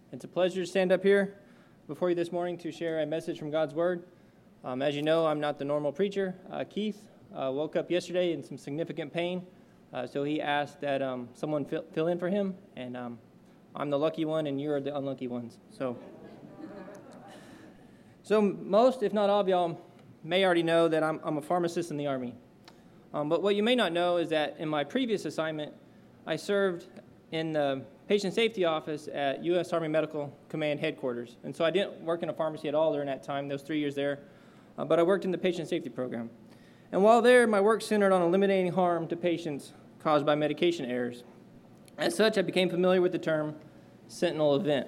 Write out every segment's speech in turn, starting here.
It's a pleasure to stand up here before you this morning to share a message from God's Word. As you know, I'm not the normal preacher. Keith woke up yesterday in some significant pain, so he asked that someone fill in for him, and I'm the lucky one, and you're the unlucky ones. So most, if not all of y'all, may already know that I'm a pharmacist in the Army. But what you may not know is that in my previous assignment, I served in the patient safety office at U.S. Army Medical Command headquarters. And so I didn't work in a pharmacy at all during that time, those 3 years there, but I worked in the patient safety program. And while there, my work centered on eliminating harm to patients caused by medication errors. As such, I became familiar with the term sentinel event.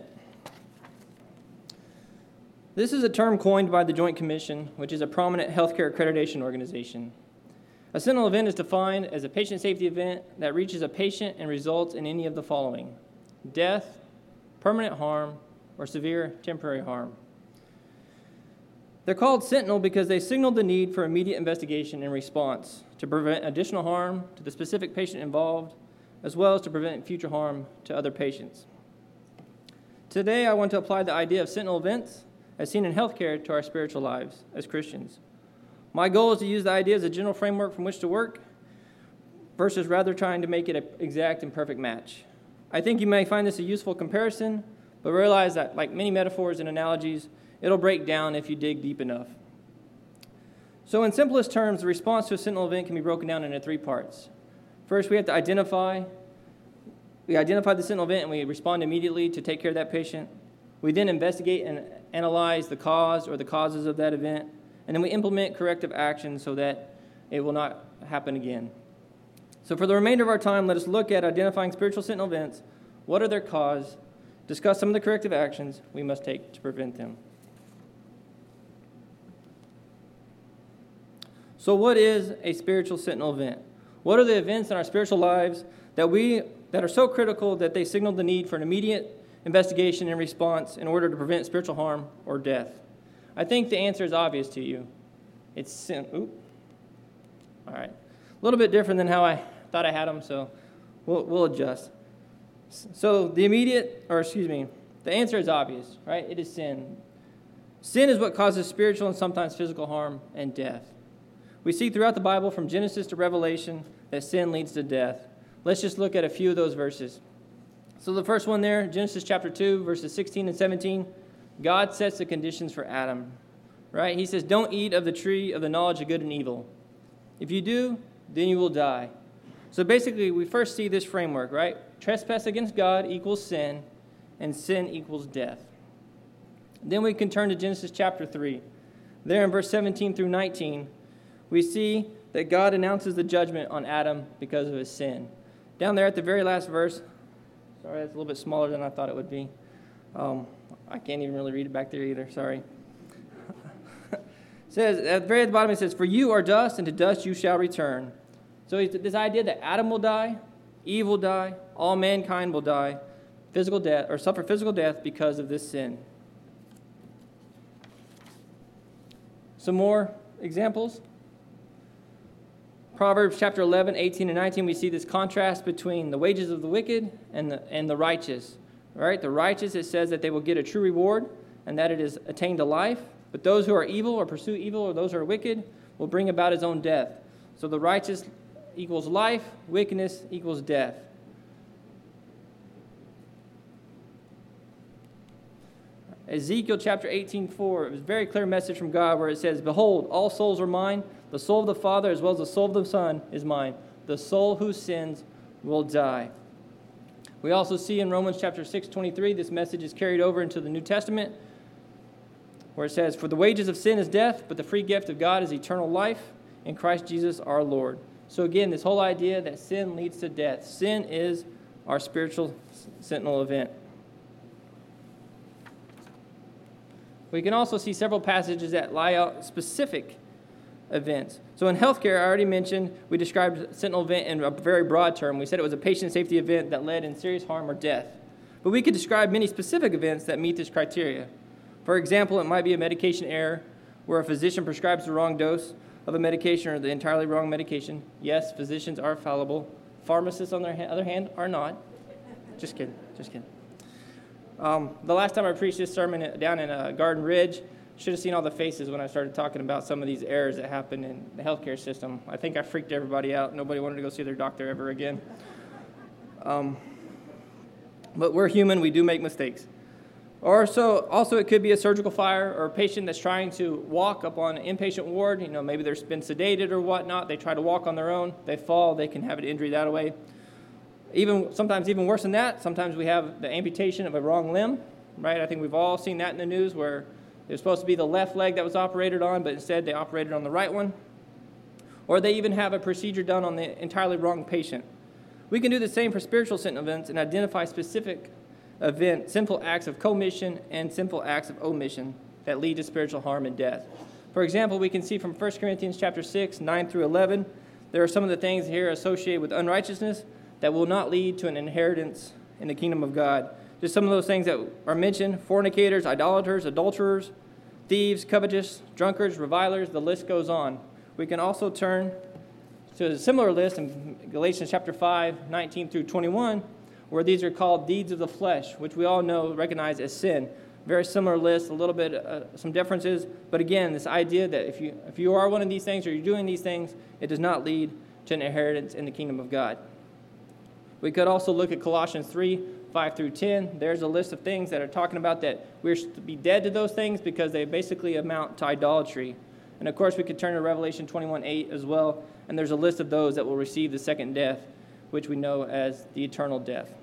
This is a term coined by the Joint Commission, which is a prominent healthcare accreditation organization. A sentinel event is defined as a patient safety event that reaches a patient and results in any of the following: death, permanent harm, or severe temporary harm. They're called sentinel because they signal the need for immediate investigation and response to prevent additional harm to the specific patient involved, as well as to prevent future harm to other patients. Today, I want to apply the idea of sentinel events as seen in healthcare to our spiritual lives as Christians. My goal is to use the idea as a general framework from which to work versus rather trying to make it an exact and perfect match. I think you may find this a useful comparison, but realize that, like many metaphors and analogies, it'll break down if you dig deep enough. So in simplest terms, the response to a sentinel event can be broken down into 3 parts. First, we have to identify the sentinel event and we respond immediately to take care of that patient. We then investigate and analyze the cause or the causes of that event, and then we implement corrective actions so that it will not happen again. So for the remainder of our time, let us look at identifying spiritual sentinel events. What are their cause? Discuss some of the corrective actions we must take to prevent them. So what is a spiritual sentinel event? What are the events in our spiritual lives that are so critical that they signal the need for an immediate investigation and response in order to prevent spiritual harm or death? I think the answer is obvious to you. It's sin. All right. A little bit different than how I thought I had them, so we'll adjust. So the answer is obvious, right? It is sin. Sin is what causes spiritual and sometimes physical harm and death. We see throughout the Bible, from Genesis to Revelation, that sin leads to death. Let's just look at a few of those verses. So the first one there, Genesis chapter 2, verses 16 and 17, God sets the conditions for Adam, right? He says, don't eat of the tree of the knowledge of good and evil. If you do, then you will die. So basically, we first see this framework, right? Trespass against God equals sin, and sin equals death. Then we can turn to Genesis chapter 3. There in verse 17 through 19, we see that God announces the judgment on Adam because of his sin. Down there at the very last verse, sorry, that's a little bit smaller than I thought it would be. I can't even really read it back there either, sorry. It says, at the very bottom it says, for you are dust, and to dust you shall return. So this idea that Adam will die, Eve will die, all mankind will die, physical death, or suffer physical death because of this sin. Some more examples. Proverbs chapter 11, 18, and 19, we see this contrast between the wages of the wicked and the righteous. Right? The righteous, it says that they will get a true reward and that it is attained to life. But those who are evil or pursue evil or those who are wicked will bring about his own death. So the righteous equals life, wickedness equals death. Ezekiel chapter 18:4, it was a very clear message from God where it says, behold, all souls are mine. The soul of the Father as well as the soul of the Son is mine. The soul who sins will die. We also see in Romans chapter 6:23, this message is carried over into the New Testament, where it says, for the wages of sin is death, but the free gift of God is eternal life in Christ Jesus our Lord. So again, this whole idea that sin leads to death. Sin is our spiritual sentinel event. We can also see several passages that lie out specific events. So in healthcare, I already mentioned, we described sentinel event in a very broad term. We said it was a patient safety event that led in serious harm or death. But we could describe many specific events that meet this criteria. For example, it might be a medication error where a physician prescribes the wrong dose of a medication or the entirely wrong medication. Yes, physicians are fallible. Pharmacists, on the other hand, are not. Just kidding. The last time I preached this sermon down in Garden Ridge, should have seen all the faces when I started talking about some of these errors that happen in the healthcare system. I think I freaked everybody out. Nobody wanted to go see their doctor ever again. But we're human. We do make mistakes. Also, it could be a surgical fire or a patient that's trying to walk up on an inpatient ward. Maybe they've been sedated or whatnot. They try to walk on their own. They fall. They can have an injury that way. Sometimes even worse than that, sometimes we have the amputation of a wrong limb, right? I think we've all seen that in the news where it was supposed to be the left leg that was operated on, but instead they operated on the right one. Or they even have a procedure done on the entirely wrong patient. We can do the same for spiritual sentinel events and identify specific sinful acts of commission and sinful acts of omission that lead to spiritual harm and death. For example, we can see from 1 Corinthians chapter 6, 9 through 11, there are some of the things here associated with unrighteousness that will not lead to an inheritance in the kingdom of God. Just some of those things that are mentioned: fornicators, idolaters, adulterers, thieves, covetous, drunkards, revilers, the list goes on. We can also turn to a similar list in Galatians chapter 5, 19 through 21, where these are called deeds of the flesh, which we all recognize as sin. Very similar list, a little bit, some differences, but again, this idea that if you are one of these things or you're doing these things, it does not lead to an inheritance in the kingdom of God. We could also look at Colossians 3, 5 through 10. There's a list of things that are talking about that we're to be dead to those things because they basically amount to idolatry. And of course, we could turn to Revelation 21, 8 as well, and there's a list of those that will receive the second death, which we know as the eternal death.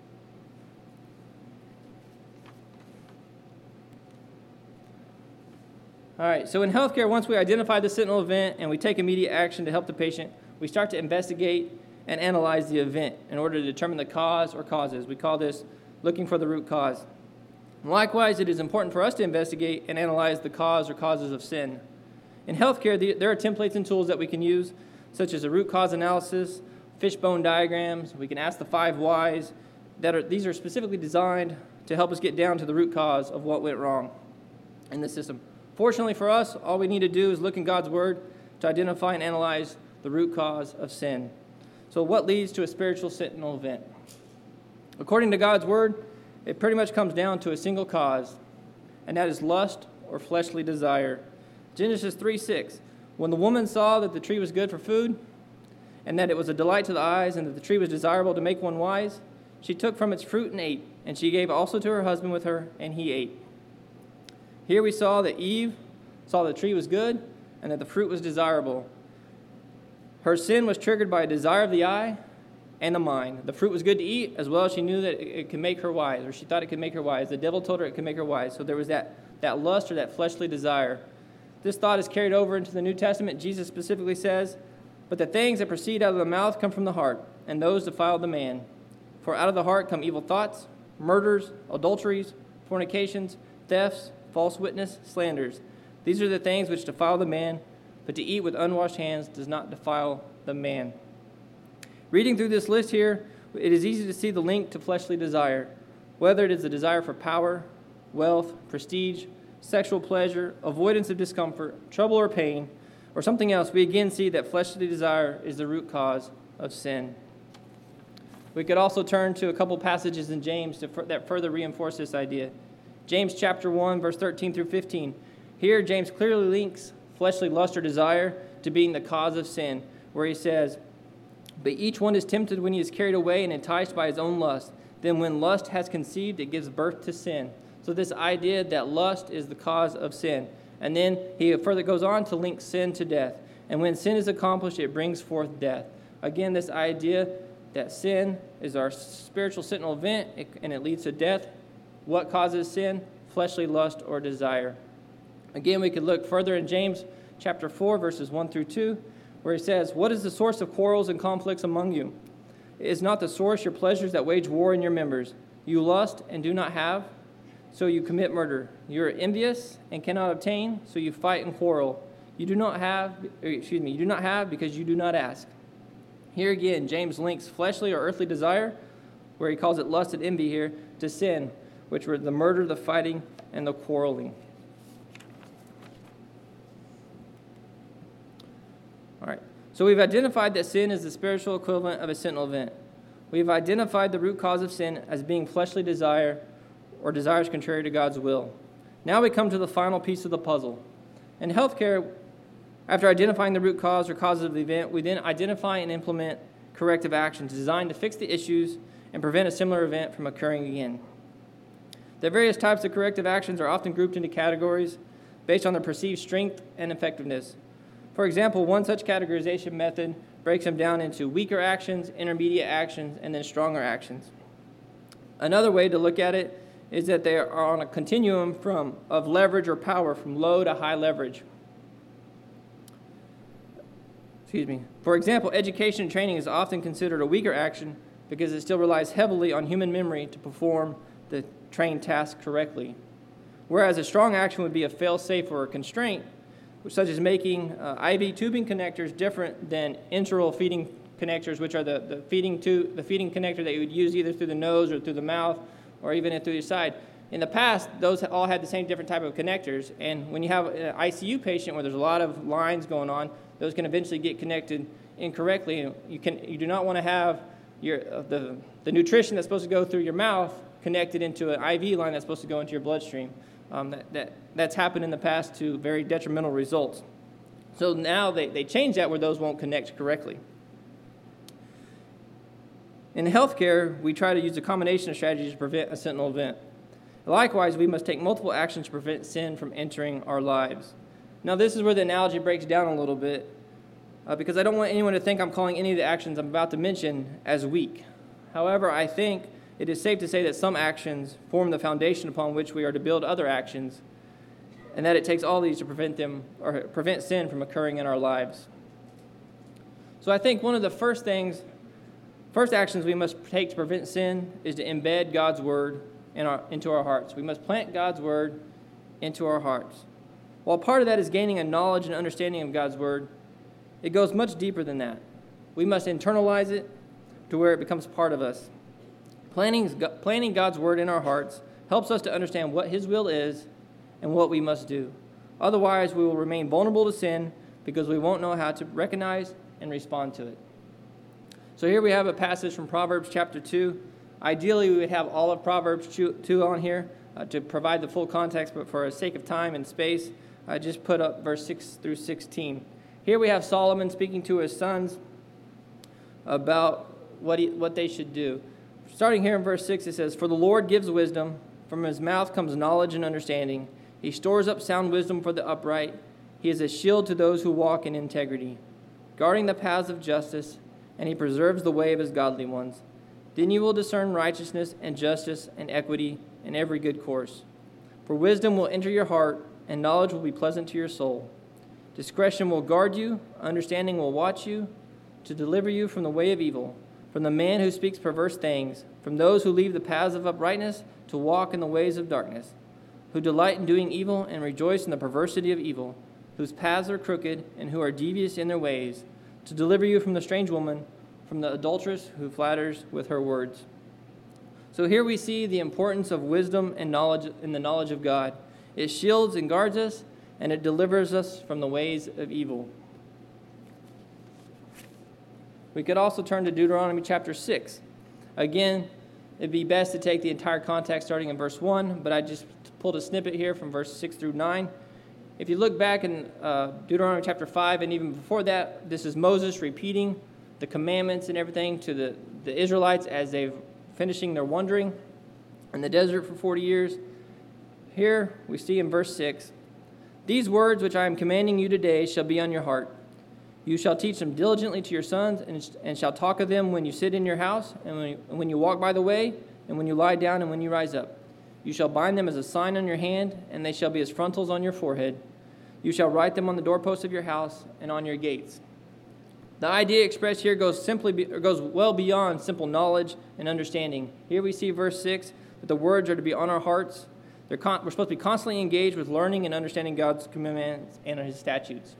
All right, so in healthcare, once we identify the sentinel event and we take immediate action to help the patient, we start to investigate and analyze the event in order to determine the cause or causes. We call this looking for the root cause. Likewise, it is important for us to investigate and analyze the cause or causes of sin. In healthcare, there are templates and tools that we can use, such as a root cause analysis, fishbone diagrams. We can ask the 5 whys. These are specifically designed to help us get down to the root cause of what went wrong in the system. Fortunately for us, all we need to do is look in God's Word to identify and analyze the root cause of sin. So what leads to a spiritual sentinel event? According to God's Word, it pretty much comes down to a single cause, and that is lust or fleshly desire. Genesis 3:6, when the woman saw that the tree was good for food, and that it was a delight to the eyes, and that the tree was desirable to make one wise, she took from its fruit and ate, and she gave also to her husband with her, and he ate. Here we saw that Eve saw the tree was good, and that the fruit was desirable. Her sin was triggered by a desire of the eye and the mind. The fruit was good to eat, as well as she knew that it could make her wise, or she thought it could make her wise. The devil told her it could make her wise. So there was that lust or that fleshly desire. This thought is carried over into the New Testament. Jesus specifically says, "But the things that proceed out of the mouth come from the heart, and those defile the man. For out of the heart come evil thoughts, murders, adulteries, fornications, thefts, false witness, slanders. These are the things which defile the man, but to eat with unwashed hands does not defile the man." Reading through this list here, it is easy to see the link to fleshly desire. Whether it is the desire for power, wealth, prestige, sexual pleasure, avoidance of discomfort, trouble or pain, or something else, we again see that fleshly desire is the root cause of sin. We could also turn to a couple passages in James that further reinforce this idea. James chapter 1, verse 13 through 15. Here, James clearly links fleshly lust or desire to being the cause of sin, where he says, "But each one is tempted when he is carried away and enticed by his own lust. Then when lust has conceived, it gives birth to sin." So this idea that lust is the cause of sin. And then he further goes on to link sin to death. And when sin is accomplished, it brings forth death. Again, this idea that sin is our spiritual sentinel event, and it leads to death. What causes sin? Fleshly lust or desire. Again, we could look further in James chapter 4, verses 1 through 2, where he says, "What is the source of quarrels and conflicts among you? Is not the source your pleasures that wage war in your members? You lust and do not have, so you commit murder. You are envious and cannot obtain, so you fight and quarrel. You do not have because you do not ask." Here again, James links fleshly or earthly desire, where he calls it lust and envy here, to sin, which were the murder, the fighting, and the quarreling. All right, so we've identified that sin is the spiritual equivalent of a sentinel event. We've identified the root cause of sin as being fleshly desire or desires contrary to God's will. Now we come to the final piece of the puzzle. In healthcare, after identifying the root cause or causes of the event, we then identify and implement corrective actions designed to fix the issues and prevent a similar event from occurring again. The various types of corrective actions are often grouped into categories based on their perceived strength and effectiveness. For example, one such categorization method breaks them down into weaker actions, intermediate actions, and then stronger actions. Another way to look at it is that they are on a continuum of leverage or power from low to high leverage. For example, education and training is often considered a weaker action because it still relies heavily on human memory to perform the trained task correctly. Whereas a strong action would be a fail-safe or a constraint, such as making IV tubing connectors different than enteral feeding connectors, which are the feeding connector that you would use either through the nose or through the mouth or even through your side. In the past, those all had the same different type of connectors, and when you have an ICU patient where there's a lot of lines going on, those can eventually get connected incorrectly. You do not want to have the nutrition that's supposed to go through your mouth connected into an IV line that's supposed to go into your bloodstream. That's happened in the past to very detrimental results. So now they change that where those won't connect correctly. In healthcare, we try to use a combination of strategies to prevent a sentinel event. Likewise, we must take multiple actions to prevent sin from entering our lives. Now, this is where the analogy breaks down a little bit, because I don't want anyone to think I'm calling any of the actions I'm about to mention as weak. However, I think it is safe to say that some actions form the foundation upon which we are to build other actions, and that it takes all these to prevent sin from occurring in our lives. So I think one of the first actions we must take to prevent sin is to embed God's word into our hearts. We must plant God's word into our hearts. While part of that is gaining a knowledge and understanding of God's word, it goes much deeper than that. We must internalize it to where it becomes part of us. Planting God's word in our hearts helps us to understand what his will is and what we must do. Otherwise, we will remain vulnerable to sin because we won't know how to recognize and respond to it. So here we have a passage from Proverbs chapter 2. Ideally, we would have all of Proverbs 2 on here to provide the full context, but for the sake of time and space, I just put up verse 6 through 16. Here we have Solomon speaking to his sons about what they should do. Starting here in verse 6, it says, "For the Lord gives wisdom, from his mouth comes knowledge and understanding. He stores up sound wisdom for the upright. He is a shield to those who walk in integrity, guarding the paths of justice, and he preserves the way of his godly ones. Then you will discern righteousness and justice and equity in every good course. For wisdom will enter your heart, and knowledge will be pleasant to your soul. Discretion will guard you, understanding will watch you, to deliver you from the way of evil, from the man who speaks perverse things, from those who leave the paths of uprightness to walk in the ways of darkness, who delight in doing evil and rejoice in the perversity of evil, whose paths are crooked and who are devious in their ways, to deliver you from the strange woman, from the adulteress who flatters with her words." So here we see the importance of wisdom and knowledge in the knowledge of God. It shields and guards us, and it delivers us from the ways of evil. We could also turn to Deuteronomy chapter 6. Again, it'd be best to take the entire context starting in verse 1, but I just pulled a snippet here from verse 6 through 9. If you look back in Deuteronomy chapter 5, and even before that, this is Moses repeating the commandments and everything to the Israelites as they're finishing their wandering in the desert for 40 years. Here we see in verse 6, "These words which I am commanding you today shall be on your heart. You shall teach them diligently to your sons, and shall talk of them when you sit in your house, and when you walk by the way, and when you lie down, and when you rise up. You shall bind them as a sign on your hand, and they shall be as frontals on your forehead. You shall write them on the doorposts of your house and on your gates." The idea expressed here goes well beyond simple knowledge and understanding. Here we see verse 6, that the words are to be on our hearts. We're supposed to be constantly engaged with learning and understanding God's commandments and his statutes.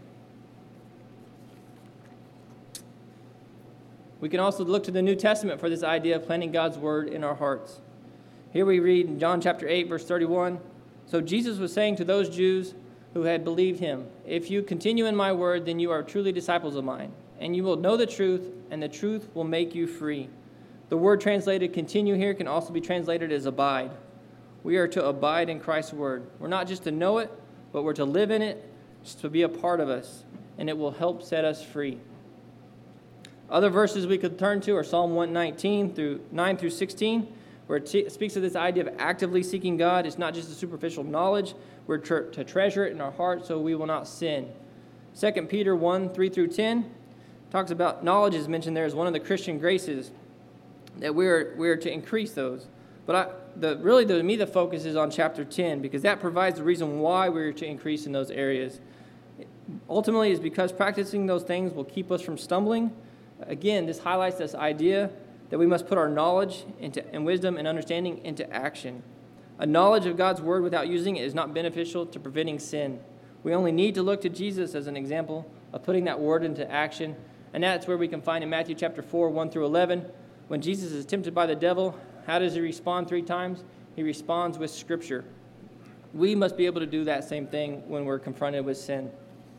We can also look to the New Testament for this idea of planting God's word in our hearts. Here we read in John chapter 8, verse 31, "So Jesus was saying to those Jews who had believed him, 'If you continue in my word, then you are truly disciples of mine, and you will know the truth, and the truth will make you free.'" The word translated continue here can also be translated as abide. we are to abide in Christ's word. We're not just to know it, but we're to live in it, just to be a part of us, and it will help set us free. Other verses we could turn to are Psalm 119 through 9 through 16, where it speaks of this idea of actively seeking God. It's not just a superficial knowledge. We're to treasure it in our heart so we will not sin. 2 Peter 1, 3 through 10 talks about knowledge is mentioned there as one of the Christian graces, that we're to increase those. But the focus is on chapter 10, because that provides the reason why we're to increase in those areas. Ultimately, is because practicing those things will keep us from stumbling. Again, this highlights this idea that we must put our knowledge and wisdom and understanding into action. A knowledge of God's word without using it is not beneficial to preventing sin. We only need to look to Jesus as an example of putting that word into action, and that's where we can find in Matthew chapter 4, 1 through 11, when Jesus is tempted by the devil. How does he respond 3 times? He responds with Scripture. We must be able to do that same thing when we're confronted with sin.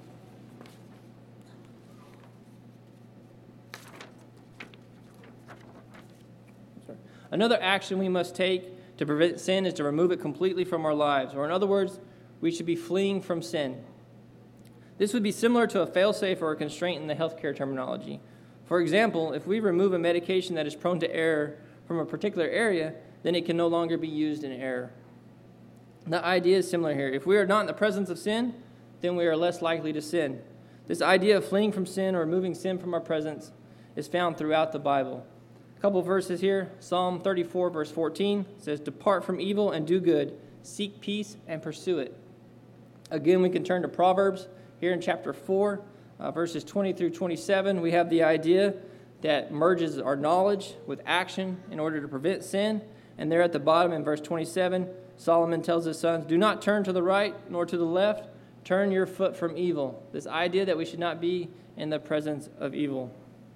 Another action we must take to prevent sin is to remove it completely from our lives. Or in other words, we should be fleeing from sin. This would be similar to a fail-safe or a constraint in the healthcare terminology. For example, if we remove a medication that is prone to error from a particular area, then it can no longer be used in error. The idea is similar here. If we are not in the presence of sin, then we are less likely to sin. This idea of fleeing from sin or removing sin from our presence is found throughout the Bible. A couple verses here. Psalm 34, verse 14 says, "Depart from evil and do good. Seek peace and pursue it." Again, we can turn to Proverbs. Here in chapter 4, verses 20 through 27, we have the idea that merges our knowledge with action in order to prevent sin. And there at the bottom in verse 27, Solomon tells his sons, "Do not turn to the right nor to the left. Turn your foot from evil." This idea that we should not be in the presence of evil.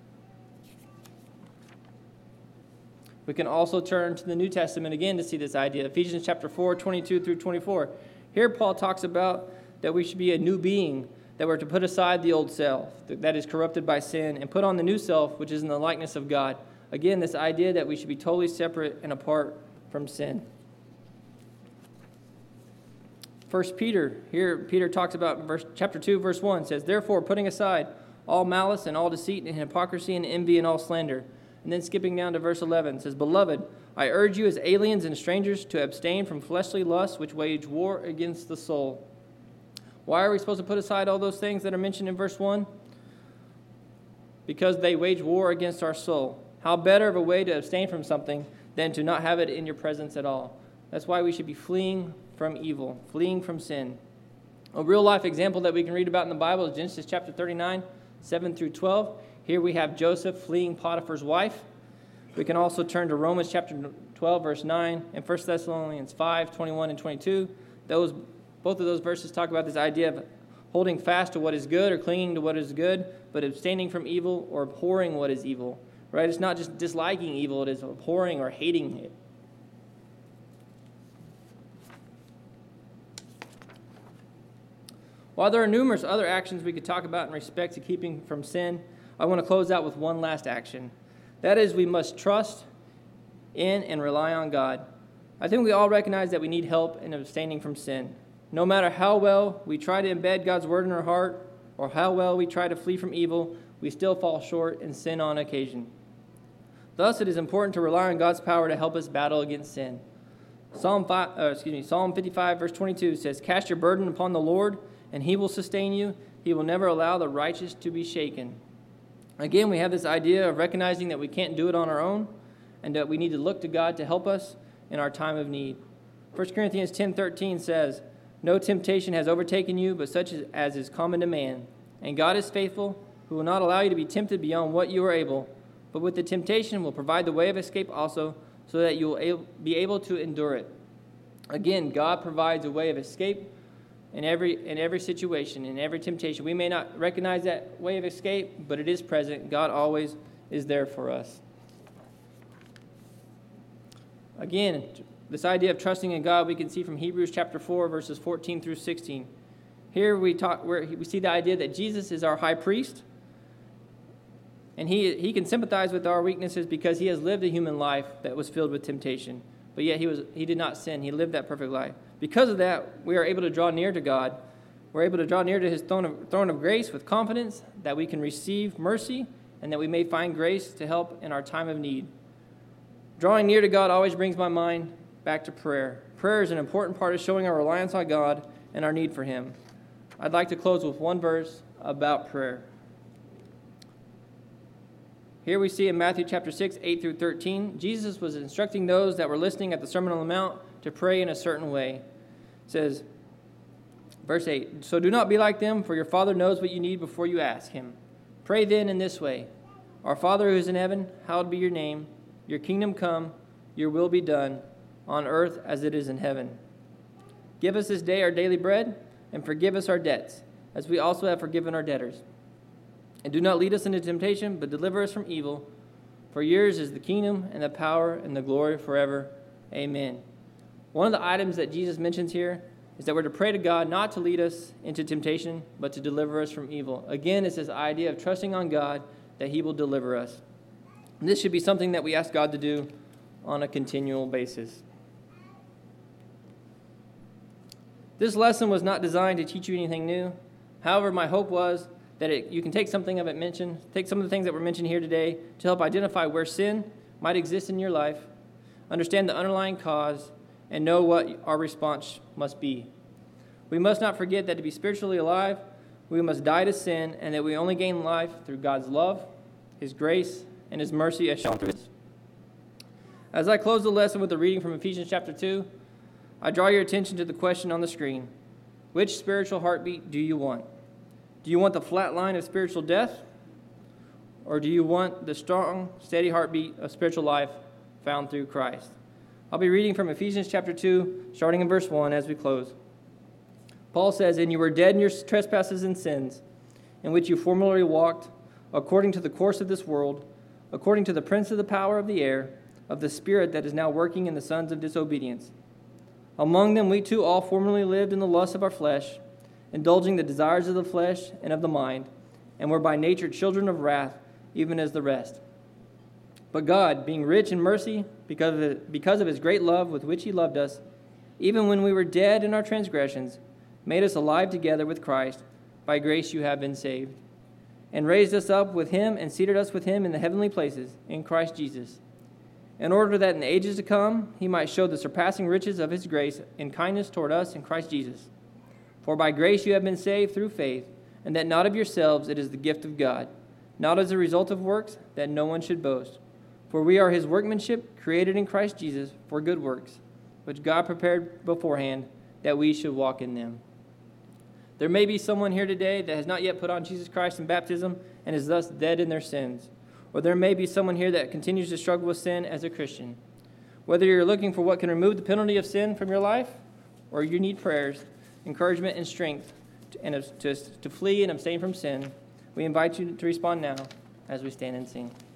We can also turn to the New Testament again to see this idea. Ephesians chapter 4, 22 through 24. Here Paul talks about that we should be a new being, that we're to put aside the old self that is corrupted by sin and put on the new self, which is in the likeness of God. Again, this idea that we should be totally separate and apart from sin. 1 Peter, here Peter talks about chapter 2, verse 1, says, "Therefore, putting aside all malice and all deceit and hypocrisy and envy and all slander." And then skipping down to verse 11, says, "Beloved, I urge you as aliens and strangers to abstain from fleshly lusts which wage war against the soul." Why are we supposed to put aside all those things that are mentioned in verse 1? Because they wage war against our soul. How better of a way to abstain from something than to not have it in your presence at all? That's why we should be fleeing from evil, fleeing from sin. A real-life example that we can read about in the Bible is Genesis chapter 39, 7 through 12. Here we have Joseph fleeing Potiphar's wife. We can also turn to Romans chapter 12, verse 9, and 1 Thessalonians 5, 21 and 22. Both of those verses talk about this idea of holding fast to what is good or clinging to what is good, but abstaining from evil or abhorring what is evil. Right? It's not just disliking evil, it is abhorring or hating it. While there are numerous other actions we could talk about in respect to keeping from sin, I want to close out with one last action. That is, we must trust in and rely on God. I think we all recognize that we need help in abstaining from sin. No matter how well we try to embed God's word in our heart or how well we try to flee from evil, we still fall short and sin on occasion. Thus, it is important to rely on God's power to help us battle against sin. Psalm 55, verse 22 says, "Cast your burden upon the Lord, and he will sustain you. He will never allow the righteous to be shaken." Again, we have this idea of recognizing that we can't do it on our own and that we need to look to God to help us in our time of need. 1 Corinthians 10:13 says, "No temptation has overtaken you, but such as is common to man. And God is faithful, who will not allow you to be tempted beyond what you are able, but with the temptation will provide the way of escape also, so that you will be able to endure it." Again, God provides a way of escape in every situation, in every temptation. We may not recognize that way of escape, but it is present. God always is there for us. Again, this idea of trusting in God we can see from Hebrews chapter 4, verses 14 through 16. Here we see the idea that Jesus is our high priest, and he can sympathize with our weaknesses because he has lived a human life that was filled with temptation. but yet he did not sin. He lived that perfect life. Because of that, we are able to draw near to God. We're able to draw near to his throne of grace with confidence that we can receive mercy and that we may find grace to help in our time of need. Drawing near to God always brings my mind back to prayer. Prayer is an important part of showing our reliance on God and our need for him. I'd like to close with one verse about prayer. Here we see in Matthew chapter 6, 8 through 13, Jesus was instructing those that were listening at the Sermon on the Mount to pray in a certain way. It says, verse 8, "So do not be like them, for your Father knows what you need before you ask him. Pray then in this way, Our Father who is in heaven, hallowed be your name. Your kingdom come, your will be done, on earth as it is in heaven. Give us this day our daily bread, and forgive us our debts, as we also have forgiven our debtors. And do not lead us into temptation, but deliver us from evil. For yours is the kingdom, and the power, and the glory forever. Amen." One of the items that Jesus mentions here is that we're to pray to God not to lead us into temptation, but to deliver us from evil. Again, it's this idea of trusting on God that he will deliver us. And this should be something that we ask God to do on a continual basis. This lesson was not designed to teach you anything new. However, my hope was that you can take something of it mentioned, take some of the things that were mentioned here today to help identify where sin might exist in your life, understand the underlying cause, and know what our response must be. We must not forget that to be spiritually alive, we must die to sin, and that we only gain life through God's love, his grace, and his mercy as shown through us. As I close the lesson with a reading from Ephesians chapter 2, I draw your attention to the question on the screen. Which spiritual heartbeat do you want? Do you want the flat line of spiritual death? Or do you want the strong, steady heartbeat of spiritual life found through Christ? I'll be reading from Ephesians chapter 2, starting in verse 1 as we close. Paul says, "And you were dead in your trespasses and sins, in which you formerly walked, according to the course of this world, according to the prince of the power of the air, of the spirit that is now working in the sons of disobedience. Among them we too all formerly lived in the lust of our flesh, indulging the desires of the flesh and of the mind, and were by nature children of wrath, even as the rest. But God, being rich in mercy, because of his great love with which he loved us, even when we were dead in our transgressions, made us alive together with Christ. By grace you have been saved, and raised us up with him and seated us with him in the heavenly places in Christ Jesus, in order that in the ages to come he might show the surpassing riches of his grace and kindness toward us in Christ Jesus. For by grace you have been saved through faith, and that not of yourselves, it is the gift of God, not as a result of works, that no one should boast. For we are his workmanship, created in Christ Jesus for good works, which God prepared beforehand that we should walk in them." There may be someone here today that has not yet put on Jesus Christ in baptism and is thus dead in their sins. Or there may be someone here that continues to struggle with sin as a Christian. Whether you're looking for what can remove the penalty of sin from your life, or you need prayers, encouragement, and strength to flee and abstain from sin, we invite you to respond now as we stand and sing.